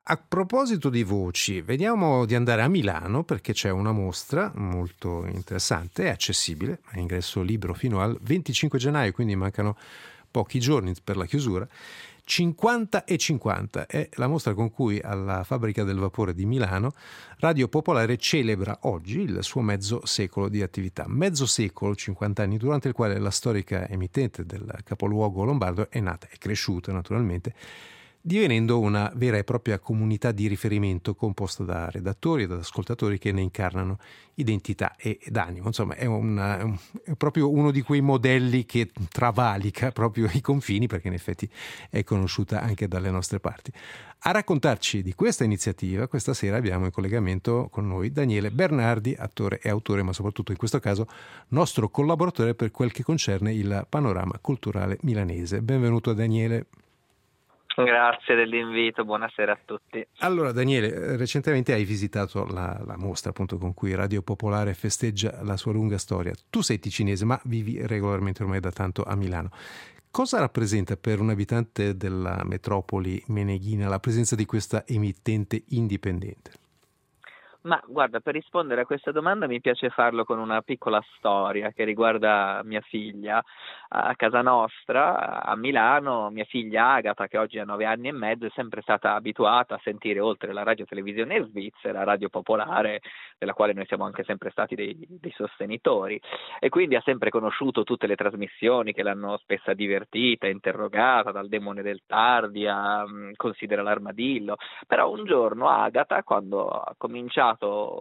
A proposito di voci, vediamo di andare a Milano perché c'è una mostra molto interessante e accessibile, a ingresso libero fino al 25 gennaio, quindi mancano pochi giorni per la chiusura. 50 e 50 è la mostra con cui alla Fabbrica del Vapore di Milano Radio Popolare celebra oggi il suo mezzo secolo di attività. Mezzo secolo, 50 anni, durante il quale la storica emittente del capoluogo lombardo è nata e cresciuta naturalmente, divenendo una vera e propria comunità di riferimento composta da redattori e da ascoltatori che ne incarnano identità ed animo. Insomma, è proprio uno di quei modelli che travalica proprio i confini, perché in effetti è conosciuta anche dalle nostre parti. A raccontarci di questa iniziativa, questa sera abbiamo in collegamento con noi Daniele Bernardi, attore e autore, ma soprattutto in questo caso nostro collaboratore per quel che concerne il panorama culturale milanese. Benvenuto Daniele. Grazie dell'invito, buonasera a tutti. Allora Daniele, recentemente hai visitato la mostra appunto con cui Radio Popolare festeggia la sua lunga storia. Tu sei ticinese ma vivi regolarmente ormai da tanto a Milano. Cosa rappresenta per un abitante della metropoli meneghina la presenza di questa emittente indipendente? Ma guarda, per rispondere a questa domanda mi piace farlo con una piccola storia che riguarda mia figlia. A casa nostra, a Milano, mia figlia Agata, che oggi ha 9 anni e mezzo, è sempre stata abituata a sentire, oltre la radiotelevisione svizzera, Radio Popolare, della quale noi siamo anche sempre stati dei sostenitori, e quindi ha sempre conosciuto tutte le trasmissioni che l'hanno spessa divertita, interrogata, dal Demone del Tardi a Considera l'Armadillo. Però un giorno Agata, quando ha cominciato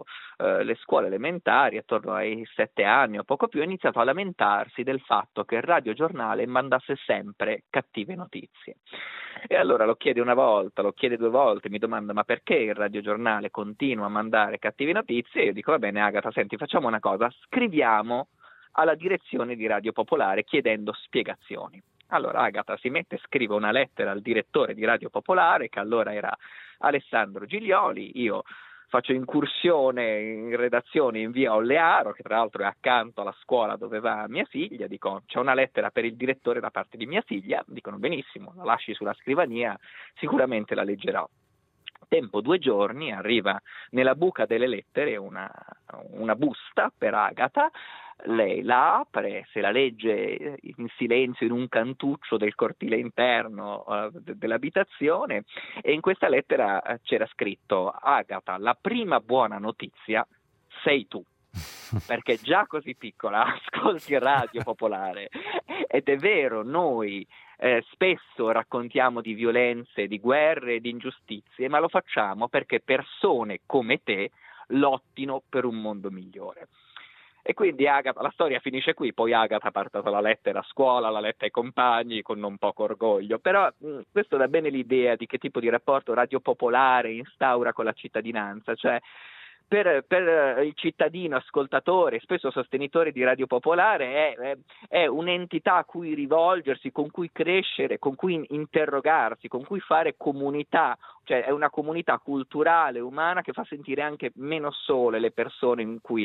le scuole elementari, attorno ai 7 anni o poco più, ha iniziato a lamentarsi del fatto che il radiogiornale mandasse sempre cattive notizie. E allora lo chiede una volta, lo chiede 2 volte, mi domanda: ma perché il radiogiornale continua a mandare cattive notizie? E io dico: va bene Agata, senti, facciamo una cosa, scriviamo alla direzione di Radio Popolare chiedendo spiegazioni. Allora Agata si mette, scrive una lettera al direttore di Radio Popolare, che allora era Alessandro Giglioli. Io faccio incursione in redazione in via Ollearo, che tra l'altro è accanto alla scuola dove va mia figlia. Dico: c'è una lettera per il direttore da parte di mia figlia. Dicono: benissimo, la lasci sulla scrivania, sicuramente la leggerò. Tempo 2 giorni, arriva nella buca delle lettere una busta per Agata. Lei la apre, se la legge in silenzio in un cantuccio del cortile interno dell'abitazione, e in questa lettera c'era scritto: Agata, la prima buona notizia sei tu. Perché già così piccola ascolti Radio Popolare. Ed è vero, noi spesso raccontiamo di violenze, di guerre, di ingiustizie, ma lo facciamo perché persone come te lottino per un mondo migliore. E quindi Agata, la storia finisce qui. Poi Agata ha portato la lettera a scuola, la letta ai compagni con non poco orgoglio, però questo dà bene l'idea di che tipo di rapporto Radio Popolare instaura con la cittadinanza, cioè per il cittadino ascoltatore, spesso sostenitore di Radio Popolare, è un'entità a cui rivolgersi, con cui crescere, con cui interrogarsi, con cui fare comunità, cioè è una comunità culturale, umana, che fa sentire anche meno sole le persone,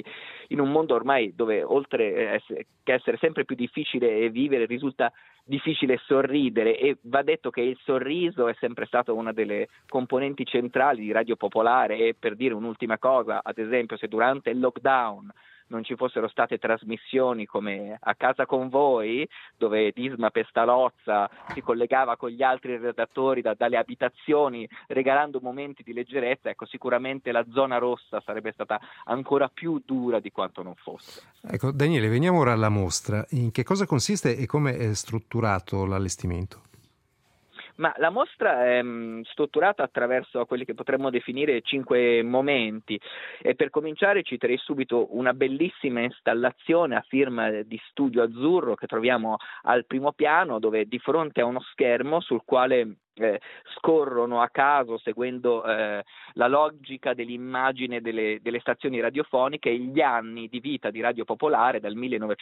in un mondo ormai dove oltre che essere sempre più difficile vivere, risulta difficile sorridere, e va detto che il sorriso è sempre stato una delle componenti centrali di Radio Popolare. E per dire un'ultima cosa, ad esempio, se durante il lockdown non ci fossero state trasmissioni come A Casa con Voi, dove Disma Pestalozza si collegava con gli altri redattori dalle abitazioni regalando momenti di leggerezza, ecco, sicuramente la zona rossa sarebbe stata ancora più dura di quanto non fosse. Ecco, Daniele, veniamo ora alla mostra. In che cosa consiste e come è strutturato l'allestimento? Ma la mostra è strutturata attraverso quelli che potremmo definire 5 momenti, e per cominciare citerei subito una bellissima installazione a firma di Studio Azzurro che troviamo al primo piano, dove di fronte a uno schermo sul quale scorrono a caso, seguendo la logica dell'immagine delle stazioni radiofoniche, gli anni di vita di Radio Popolare dal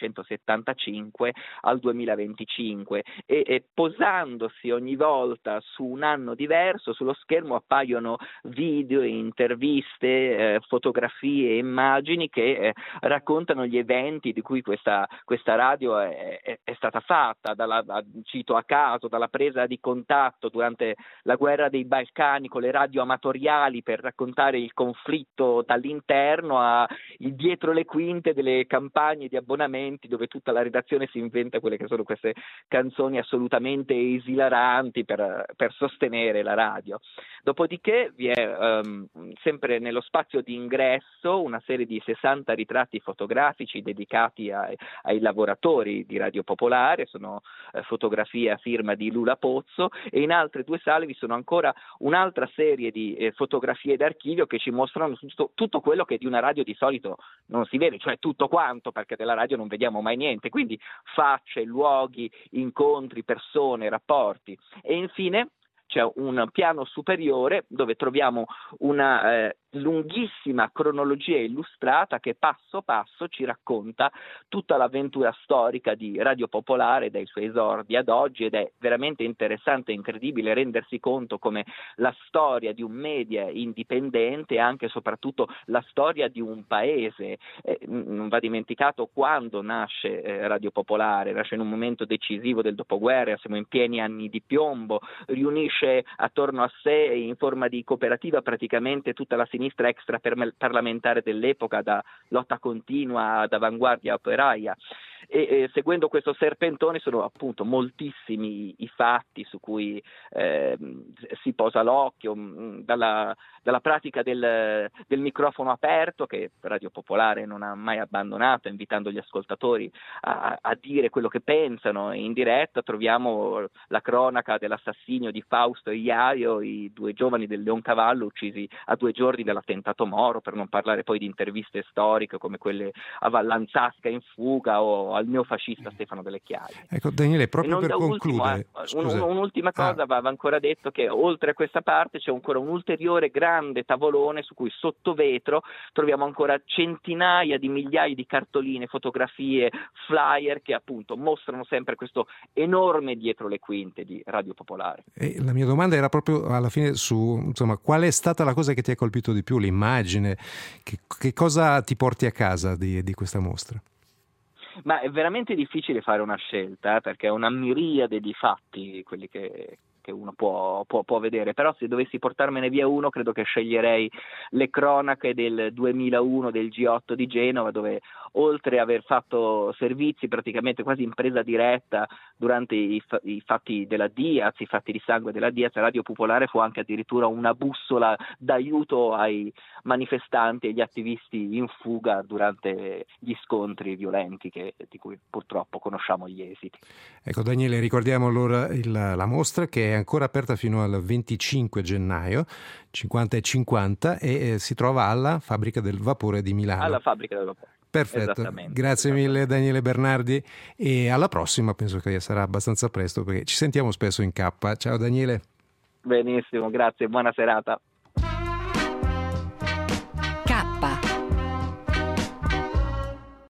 1975 al 2025, e posandosi ogni volta su un anno diverso sullo schermo appaiono video, interviste, fotografie e immagini che raccontano gli eventi di cui questa radio è stata fatta, cito a caso, dalla presa di contatto durante la guerra dei Balcani con le radio amatoriali per raccontare il conflitto dall'interno, a il dietro le quinte delle campagne di abbonamenti dove tutta la redazione si inventa quelle che sono queste canzoni assolutamente esilaranti per sostenere la radio. Dopodiché vi è sempre nello spazio di ingresso una serie di 60 ritratti fotografici dedicati ai lavoratori di Radio Popolare, sono fotografie a firma di Lula Pozzo, e in altre 2 sale vi sono ancora un'altra serie di fotografie d'archivio che ci mostrano tutto quello che di una radio di solito non si vede, cioè tutto quanto, perché della radio non vediamo mai niente, quindi facce, luoghi, incontri, persone, rapporti. E infine c'è un piano superiore dove troviamo una lunghissima cronologia illustrata che passo passo ci racconta tutta l'avventura storica di Radio Popolare dai suoi esordi ad oggi, ed è veramente interessante e incredibile rendersi conto come la storia di un media indipendente e anche e soprattutto la storia di un paese non va dimenticato quando nasce Radio Popolare. Nasce in un momento decisivo del dopoguerra, siamo in pieni anni di piombo, riunisce attorno a sé in forma di cooperativa praticamente tutta la sinistra extraparlamentare dell'epoca, da Lotta Continua ad Avanguardia Operaia, e seguendo questo serpentone sono appunto moltissimi i fatti su cui si posa l'occhio, dalla pratica del microfono aperto che Radio Popolare non ha mai abbandonato, invitando gli ascoltatori a dire quello che pensano in diretta. Troviamo la cronaca dell'assassinio di Fausto e Iaio, i 2 giovani del Leoncavallo uccisi a 2 giorni dall'attentato Moro, per non parlare poi di interviste storiche come quelle a Vallanzasca in fuga o al neofascista Stefano Delle Chiaie. Ecco Daniele, proprio per concludere, un'ultima cosa va ancora detto, che oltre a questa parte c'è ancora un ulteriore grande tavolone su cui sotto vetro troviamo ancora centinaia di migliaia di cartoline, fotografie, flyer che appunto mostrano sempre questo enorme dietro le quinte di Radio Popolare. E la mia domanda era proprio alla fine su, insomma, qual è stata la cosa che ti ha colpito di più, l'immagine, che cosa ti porti a casa di questa mostra? Ma è veramente difficile fare una scelta, perché è una miriade di fatti quelli che uno può vedere, però se dovessi portarmene via uno credo che sceglierei le cronache del 2001 del G8 di Genova, dove oltre a aver fatto servizi praticamente quasi in presa diretta durante i fatti della Diaz, i fatti di sangue della Diaz, Radio Popolare fu anche addirittura una bussola d'aiuto ai manifestanti e agli attivisti in fuga durante gli scontri violenti di cui purtroppo conosciamo gli esiti. Ecco Daniele, ricordiamo allora la mostra che è ancora aperta fino al 25 gennaio, 50 e 50, e si trova alla Fabbrica del Vapore di Milano. Alla Fabbrica del Vapore. Perfetto, grazie mille Daniele Bernardi, e alla prossima, penso che sarà abbastanza presto perché ci sentiamo spesso in K. Ciao Daniele. Benissimo, grazie, buona serata.